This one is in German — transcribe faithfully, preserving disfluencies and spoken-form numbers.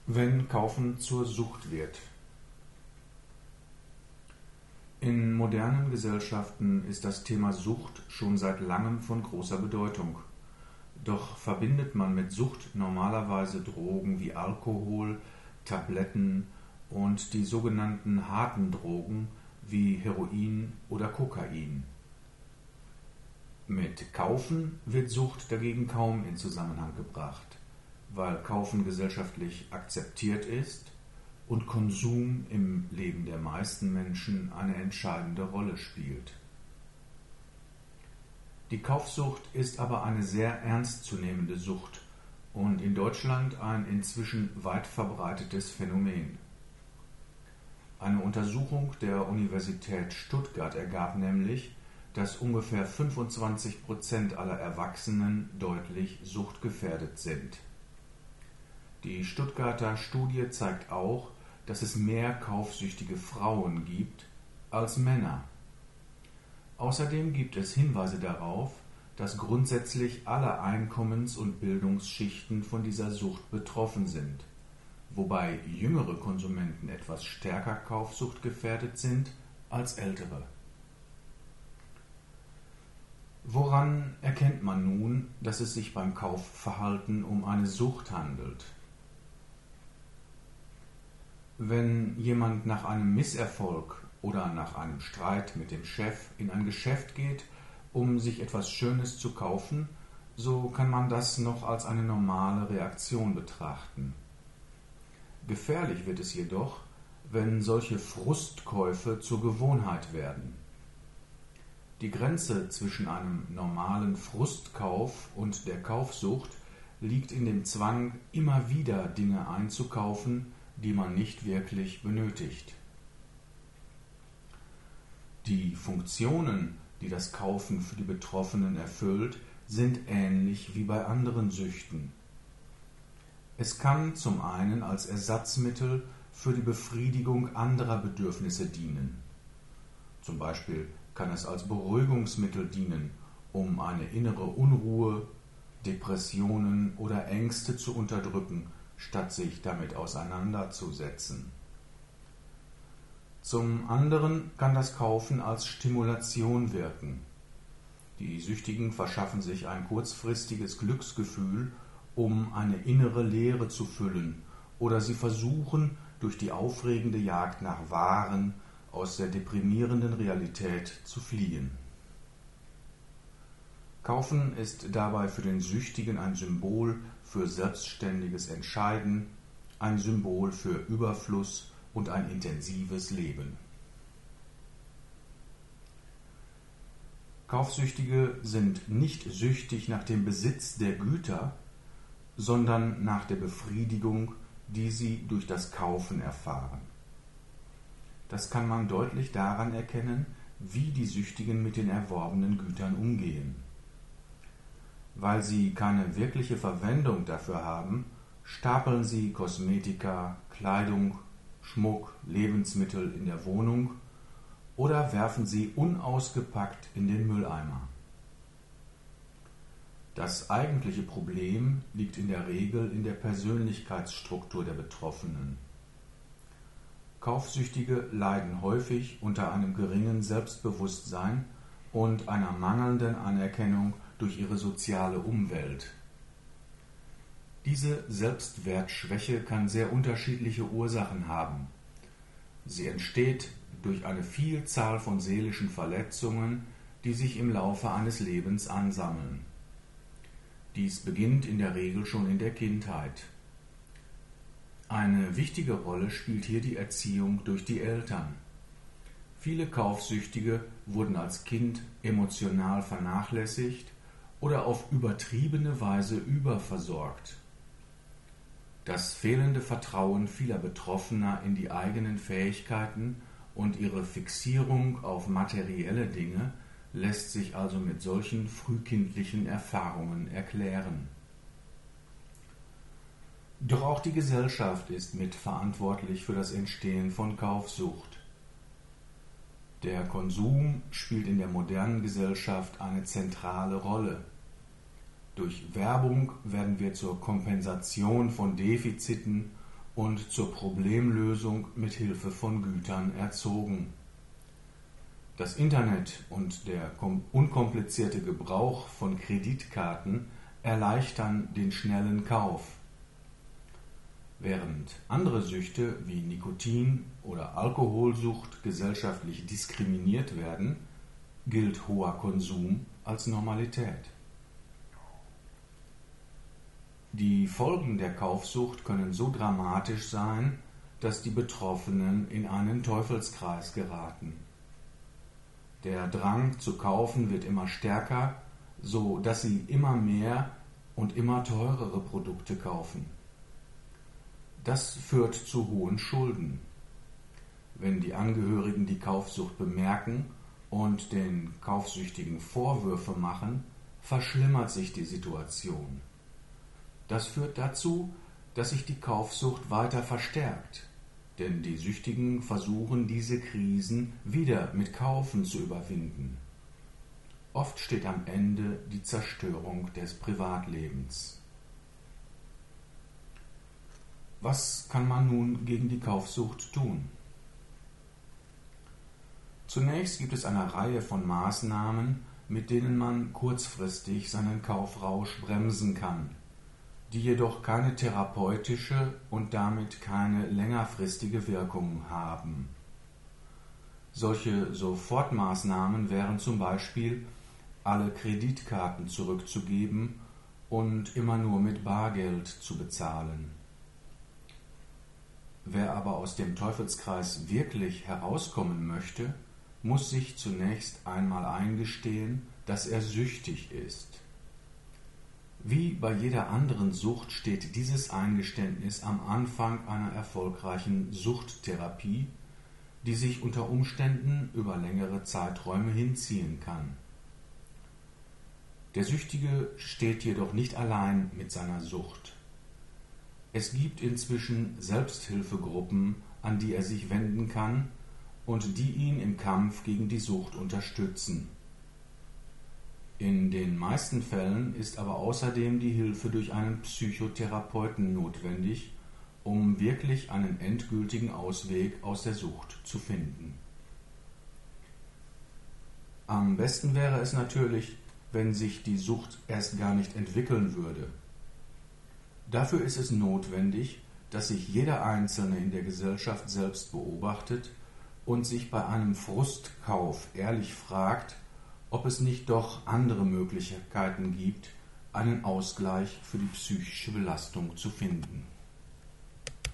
Wenn Kaufen zur Sucht wird. In modernen Gesellschaften ist das Thema Sucht schon seit langem von großer Bedeutung. Doch verbindet man mit Sucht normalerweise Drogen wie Alkohol, Tabletten und die sogenannten harten Drogen wie Heroin oder Kokain. Mit Kaufen wird Sucht dagegen kaum in Zusammenhang gebracht, weil Kaufen gesellschaftlich akzeptiert ist und Konsum im Leben der meisten Menschen eine entscheidende Rolle spielt. Die Kaufsucht ist aber eine sehr ernstzunehmende Sucht und in Deutschland ein inzwischen weit verbreitetes Phänomen. Eine Untersuchung der Universität Stuttgart ergab nämlich, dass ungefähr fünfundzwanzig Prozent aller Erwachsenen deutlich suchtgefährdet sind. Die Stuttgarter Studie zeigt auch, dass es mehr kaufsüchtige Frauen gibt als Männer. Außerdem gibt es Hinweise darauf, dass grundsätzlich alle Einkommens- und Bildungsschichten von dieser Sucht betroffen sind, wobei jüngere Konsumenten etwas stärker kaufsuchtgefährdet sind als ältere. Woran erkennt man nun, dass es sich beim Kaufverhalten um eine Sucht handelt? Wenn jemand nach einem Misserfolg oder nach einem Streit mit dem Chef in ein Geschäft geht, um sich etwas Schönes zu kaufen, so kann man das noch als eine normale Reaktion betrachten. Gefährlich wird es jedoch, wenn solche Frustkäufe zur Gewohnheit werden. Die Grenze zwischen einem normalen Frustkauf und der Kaufsucht liegt in dem Zwang, immer wieder Dinge einzukaufen, die man nicht wirklich benötigt. Die Funktionen, die das Kaufen für die Betroffenen erfüllt, sind ähnlich wie bei anderen Süchten. Es kann zum einen als Ersatzmittel für die Befriedigung anderer Bedürfnisse dienen. Zum Beispiel kann es als Beruhigungsmittel dienen, um eine innere Unruhe, Depressionen oder Ängste zu unterdrücken, statt sich damit auseinanderzusetzen. Zum anderen kann das Kaufen als Stimulation wirken. Die Süchtigen verschaffen sich ein kurzfristiges Glücksgefühl, um eine innere Leere zu füllen, oder sie versuchen, durch die aufregende Jagd nach Waren aus der deprimierenden Realität zu fliehen. Kaufen ist dabei für den Süchtigen ein Symbol für selbstständiges Entscheiden, ein Symbol für Überfluss und ein intensives Leben. Kaufsüchtige sind nicht süchtig nach dem Besitz der Güter, sondern nach der Befriedigung, die sie durch das Kaufen erfahren. Das kann man deutlich daran erkennen, wie die Süchtigen mit den erworbenen Gütern umgehen. Weil sie keine wirkliche Verwendung dafür haben, stapeln sie Kosmetika, Kleidung, Schmuck, Lebensmittel in der Wohnung oder werfen sie unausgepackt in den Mülleimer. Das eigentliche Problem liegt in der Regel in der Persönlichkeitsstruktur der Betroffenen. Kaufsüchtige leiden häufig unter einem geringen Selbstbewusstsein und einer mangelnden Anerkennung durch ihre soziale Umwelt. Diese Selbstwertschwäche kann sehr unterschiedliche Ursachen haben. Sie entsteht durch eine Vielzahl von seelischen Verletzungen, die sich im Laufe eines Lebens ansammeln. Dies beginnt in der Regel schon in der Kindheit. Eine wichtige Rolle spielt hier die Erziehung durch die Eltern. Viele Kaufsüchtige wurden als Kind emotional vernachlässigt oder auf übertriebene Weise überversorgt. Das fehlende Vertrauen vieler Betroffener in die eigenen Fähigkeiten und ihre Fixierung auf materielle Dinge lässt sich also mit solchen frühkindlichen Erfahrungen erklären. Doch auch die Gesellschaft ist mitverantwortlich für das Entstehen von Kaufsucht. Der Konsum spielt in der modernen Gesellschaft eine zentrale Rolle. Durch Werbung werden wir zur Kompensation von Defiziten und zur Problemlösung mit Hilfe von Gütern erzogen. Das Internet und der unkomplizierte Gebrauch von Kreditkarten erleichtern den schnellen Kauf. Während andere Süchte wie Nikotin- oder Alkoholsucht gesellschaftlich diskriminiert werden, gilt hoher Konsum als Normalität. Die Folgen der Kaufsucht können so dramatisch sein, dass die Betroffenen in einen Teufelskreis geraten. Der Drang zu kaufen wird immer stärker, so dass sie immer mehr und immer teurere Produkte kaufen. Das führt zu hohen Schulden. Wenn die Angehörigen die Kaufsucht bemerken und den Kaufsüchtigen Vorwürfe machen, verschlimmert sich die Situation. Das führt dazu, dass sich die Kaufsucht weiter verstärkt, denn die Süchtigen versuchen, diese Krisen wieder mit Kaufen zu überwinden. Oft steht am Ende die Zerstörung des Privatlebens. Was kann man nun gegen die Kaufsucht tun? Zunächst gibt es eine Reihe von Maßnahmen, mit denen man kurzfristig seinen Kaufrausch bremsen kann, die jedoch keine therapeutische und damit keine längerfristige Wirkung haben. Solche Sofortmaßnahmen wären zum Beispiel, alle Kreditkarten zurückzugeben und immer nur mit Bargeld zu bezahlen. Wer aber aus dem Teufelskreis wirklich herauskommen möchte, muss sich zunächst einmal eingestehen, dass er süchtig ist. Wie bei jeder anderen Sucht steht dieses Eingeständnis am Anfang einer erfolgreichen Suchttherapie, die sich unter Umständen über längere Zeiträume hinziehen kann. Der Süchtige steht jedoch nicht allein mit seiner Sucht. Es gibt inzwischen Selbsthilfegruppen, an die er sich wenden kann und die ihn im Kampf gegen die Sucht unterstützen. In den meisten Fällen ist aber außerdem die Hilfe durch einen Psychotherapeuten notwendig, um wirklich einen endgültigen Ausweg aus der Sucht zu finden. Am besten wäre es natürlich, wenn sich die Sucht erst gar nicht entwickeln würde. Dafür ist es notwendig, dass sich jeder Einzelne in der Gesellschaft selbst beobachtet und sich bei einem Frustkauf ehrlich fragt, ob es nicht doch andere Möglichkeiten gibt, einen Ausgleich für die psychische Belastung zu finden.